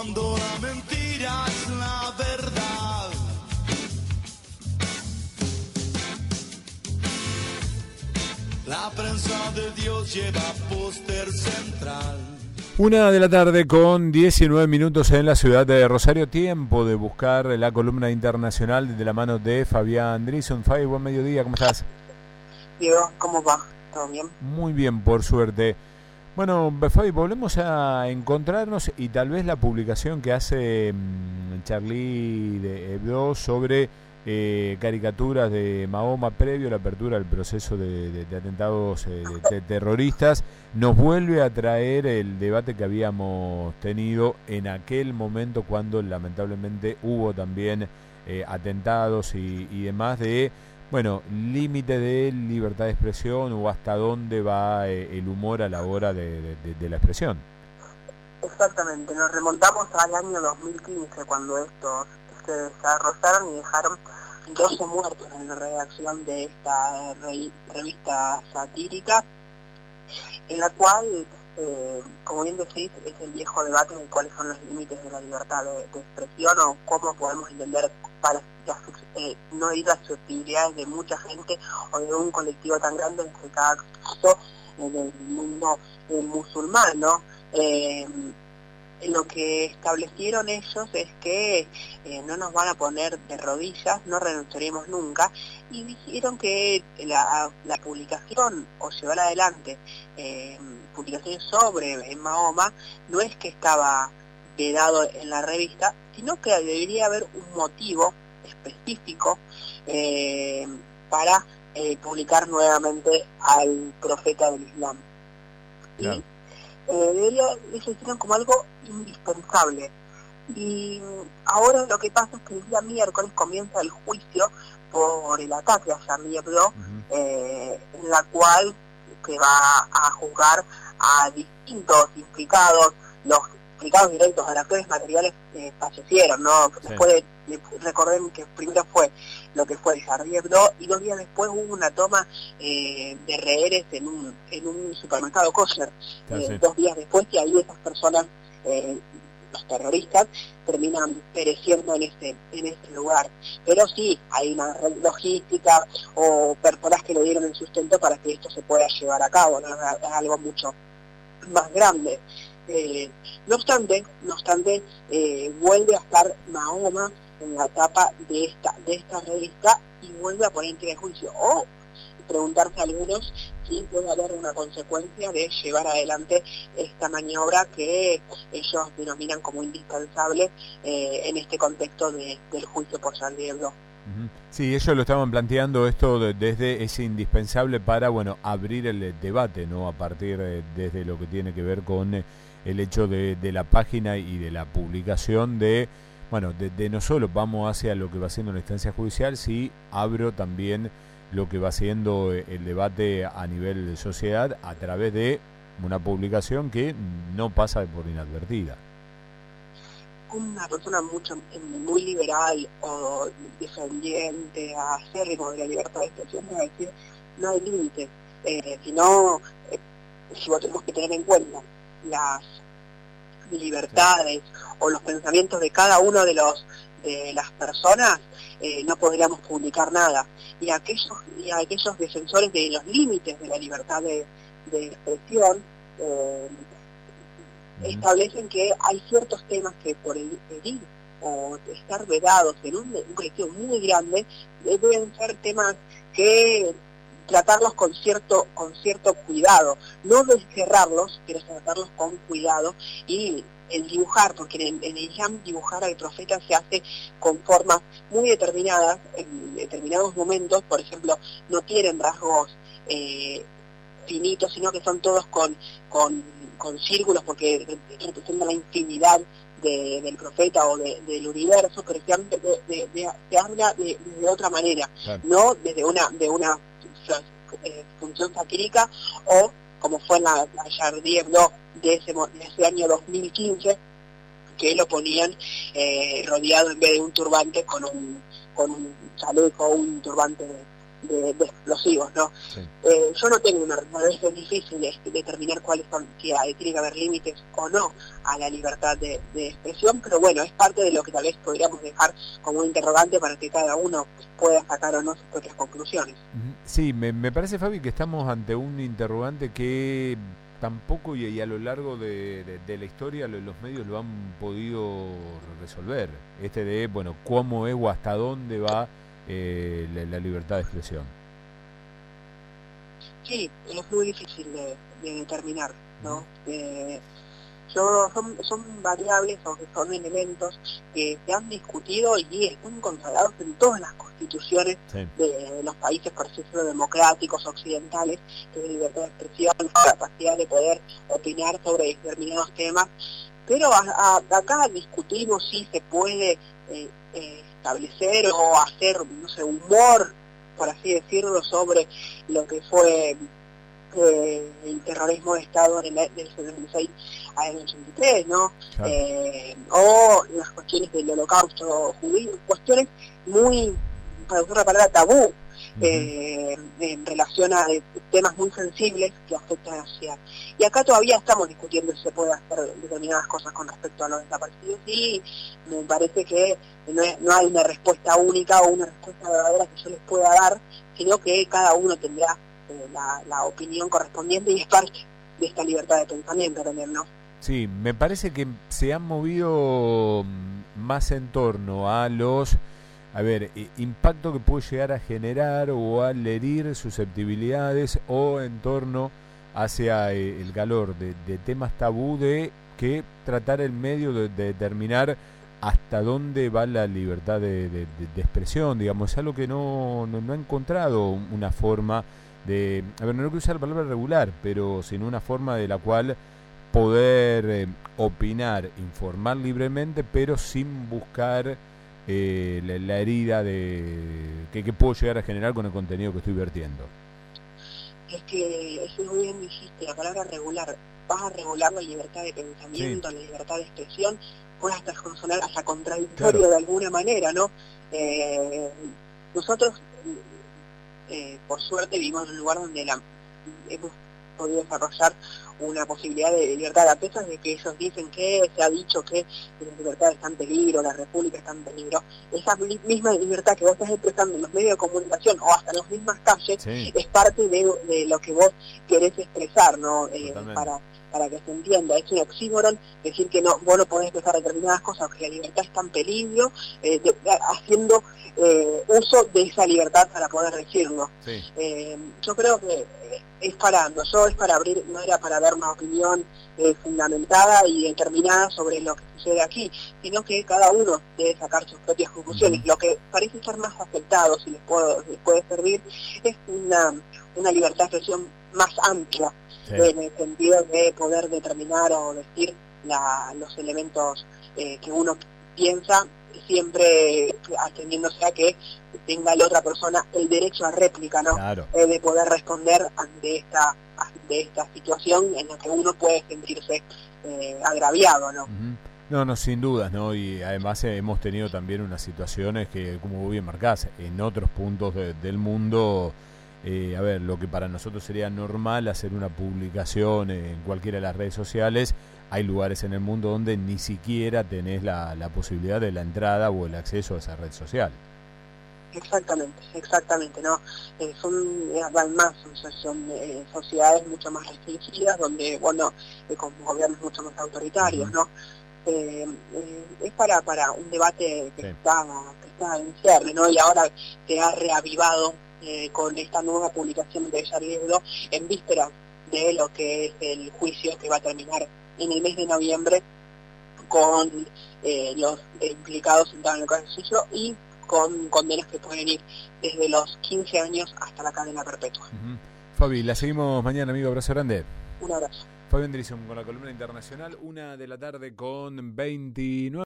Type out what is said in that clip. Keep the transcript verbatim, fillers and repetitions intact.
cuando la mentira es la verdad. La prensa de Dios lleva póster central. Una de la tarde con diecinueve minutos en la ciudad de Rosario. Tiempo de buscar la columna internacional de la mano de Fabián Drison. Fabi, buen mediodía, ¿cómo estás? Diego, ¿cómo va? ¿Todo bien? Muy bien, por suerte. Bueno, Fabi, volvemos a encontrarnos y tal vez la publicación que hace um, Charlie de Hebdo sobre eh, caricaturas de Mahoma previo a la apertura del proceso de, de, de atentados eh, de, de terroristas nos vuelve a traer el debate que habíamos tenido en aquel momento cuando lamentablemente hubo también eh, atentados y, y demás de, bueno, límite de libertad de expresión o hasta dónde va eh, el humor a la hora de, de, de, de la expresión. Exactamente, nos remontamos al año dos mil quince cuando estos se desarrollaron y dejaron doce muertos en la redacción de esta re, revista satírica, en la cual, eh, como bien decís, es el viejo debate de cuáles son los límites de la libertad de, de expresión o cómo podemos entender para eh, no ir a las susceptibilidades de mucha gente o de un colectivo tan grande, en cada caso en el mundo eh, musulmán, ¿no? Eh, Lo que establecieron ellos es que eh, no nos van a poner de rodillas, no renunciaremos nunca, y dijeron que la, la publicación o llevar adelante eh, publicaciones sobre Mahoma no es que estaba vedado en la revista, sino que debería haber un motivo específico eh, para eh, publicar nuevamente al profeta del Islam. Claro. Y, Eh, debería, ellos hicieron como algo indispensable. Y ahora lo que pasa es que el día miércoles comienza el juicio por el ataque a Charlie Hebdo, uh-huh. eh, en la cual se va a juzgar a distintos implicados. Los implicados directos a las actores materiales eh, fallecieron, ¿no? Sí. Después de, de, recordemos que primero fue lo que fue el Charlie Hebdo y dos días después hubo una toma eh, de rehenes en un en un supermercado kosher, eh, sí. dos días después, y ahí esas personas, eh, los terroristas, terminan pereciendo en ese en ese lugar. Pero sí, hay una logística o personas que le dieron el sustento para que esto se pueda llevar a cabo, ¿no? Es algo mucho más grande. Eh, no obstante, no obstante eh, vuelve a estar Mahoma en la tapa de esta de esta revista y vuelve a poner en tela de juicio o preguntarse a algunos si puede haber una consecuencia de llevar adelante esta maniobra que ellos denominan como indispensable eh, en este contexto de, del juicio por Charlie Hebdo. Sí, ellos lo estaban planteando esto de, desde es indispensable para, bueno, abrir el debate, ¿no? A partir de, desde lo que tiene que ver con eh, el hecho de, de la página y de la publicación de, bueno, de, de no solo vamos hacia lo que va siendo la instancia judicial, si abro también lo que va siendo el debate a nivel de sociedad a través de una publicación que no pasa por inadvertida. Una persona mucho muy liberal o defendiente acérrimo de la libertad de expresión va a decir no hay límites, eh, sino eh, si tenemos que tener en cuenta las libertades o los pensamientos de cada uno de los de las personas, eh, no podríamos publicar nada. Y aquellos y aquellos defensores de los límites de la libertad de, de expresión eh, establecen que hay ciertos temas que por el pedir o estar vedados en un, un colectivo muy grande deben ser temas que tratarlos con cierto con cierto cuidado, no descerrarlos, pero tratarlos con cuidado. Y el dibujar, porque en, en el Islam dibujar al profeta se hace con formas muy determinadas, en determinados momentos, por ejemplo, no tienen rasgos eh, finitos, sino que son todos con, con, con círculos, porque representan la infinidad de, del profeta o de, del universo, pero se, de, de, de, se habla de, de otra manera, claro. No desde una, de una eh, función satírica o como fue en la, la Charlie Hebdo de ese, de ese año dos mil quince, que lo ponían eh, rodeado en vez de un turbante con un con un chaleco o un turbante de, de, de explosivos, ¿no? Sí. Eh, yo no tengo una respuesta, es difícil de, de determinar cuáles son, si hay, tiene que haber límites o no a la libertad de, de expresión, pero bueno, es parte de lo que tal vez podríamos dejar como un interrogante para que cada uno pueda sacar o no sus propias conclusiones. Sí, me, me parece, Fabi, que estamos ante un interrogante que tampoco y, y a lo largo de, de, de la historia lo, los medios lo han podido resolver. Este de, bueno, cómo es o hasta dónde va eh, la, la libertad de expresión. Sí, es muy difícil de, de determinar, ¿no? Eh, yo, son, son variables o son elementos que se han discutido y están consagrados en todas las constituciones sí. de los países, por ejemplo, democráticos, occidentales, que es libertad de expresión, capacidad de poder opinar sobre determinados temas, pero a, a, acá discutimos si se puede eh, eh, establecer o hacer, no sé, humor, por así decirlo, sobre lo que fue eh, el terrorismo de Estado en el, del setenta y seis al ochenta y tres, ¿no? Claro. Eh, o las cuestiones del holocausto judío, cuestiones muy, para usar la palabra, tabú, uh-huh. eh, en relación a eh, temas muy sensibles que afectan a la sociedad. Y acá todavía estamos discutiendo si se puede hacer determinadas cosas con respecto a los desaparecidos y me parece que no, es, no hay una respuesta única o una respuesta verdadera que yo les pueda dar, sino que cada uno tendrá eh, la, la opinión correspondiente y es parte de esta libertad de pensamiento también, ¿no? Sí, me parece que se han movido más en torno a los, a ver, impacto que puede llegar a generar o al herir susceptibilidades o en torno hacia el calor de, de temas tabú de que tratar el medio de, de determinar hasta dónde va la libertad de, de, de expresión, digamos, es algo que no, no, no ha encontrado una forma de, a ver, no quiero usar la palabra regular, pero sino una forma de la cual poder eh, opinar, informar libremente, pero sin buscar eh, la, la herida de que, que puedo llegar a generar con el contenido que estoy vertiendo. Es que, eso muy bien dijiste, la palabra regular, vas a regular la libertad de pensamiento, sí. la libertad de expresión, puede hasta sonar hasta contradictorio claro. de alguna manera, ¿no? Eh, nosotros, eh, por suerte, vivimos en un lugar donde la, hemos podido desarrollar una posibilidad de libertad, a pesar de que ellos dicen que se ha dicho que la libertad está en peligro, la república está en peligro. Esa misma libertad que vos estás expresando en los medios de comunicación o hasta en las mismas calles sí. es parte de, de lo que vos querés expresar, ¿no? Eh, para para que se entienda, es un oxímoron decir que no, vos no podés expresar determinadas cosas, que la libertad está en peligro, eh, de, de, haciendo eh, uso de esa libertad para poder decirlo. Sí. Eh, yo creo que es para, no solo es para abrir, no era para dar una opinión eh, fundamentada y determinada sobre lo que sucede aquí, sino que cada uno debe sacar sus propias conclusiones. Uh-huh. Lo que parece estar más afectado, si les, puedo, les puede servir, es una, una libertad de expresión más amplia, sí. en el sentido de poder determinar o decir la, los elementos eh, que uno piensa, siempre atendiéndose a que tenga la otra persona el derecho a réplica, ¿no? Claro. Eh, de poder responder ante esta, ante esta situación en la que uno puede sentirse eh, agraviado, ¿no? Uh-huh. No, no, sin dudas, ¿no? Y además eh, hemos tenido también unas situaciones que, como vos bien marcás, en otros puntos de, del mundo, eh, a ver, lo que para nosotros sería normal hacer una publicación en cualquiera de las redes sociales, hay lugares en el mundo donde ni siquiera tenés la, la posibilidad de la entrada o el acceso a esa red social. Exactamente, exactamente, ¿no? Eh, son, además, son, son eh, sociedades mucho más restringidas, donde, bueno, eh, con gobiernos mucho más autoritarios, ¿no? Eh, eh, es para para un debate que, sí. está, que está en cierre, ¿no? Y ahora se ha reavivado eh, con esta nueva publicación de Charlie Hebdo en vísperas de lo que es el juicio que va a terminar en el mes de noviembre con eh, los implicados en el caso y con condenas que pueden ir desde los quince años hasta la cadena perpetua. Uh-huh. Fabi, la seguimos mañana, amigo. Abrazo grande. Un abrazo. Fabi Andriessen con la columna internacional, una de la tarde con veintinueve.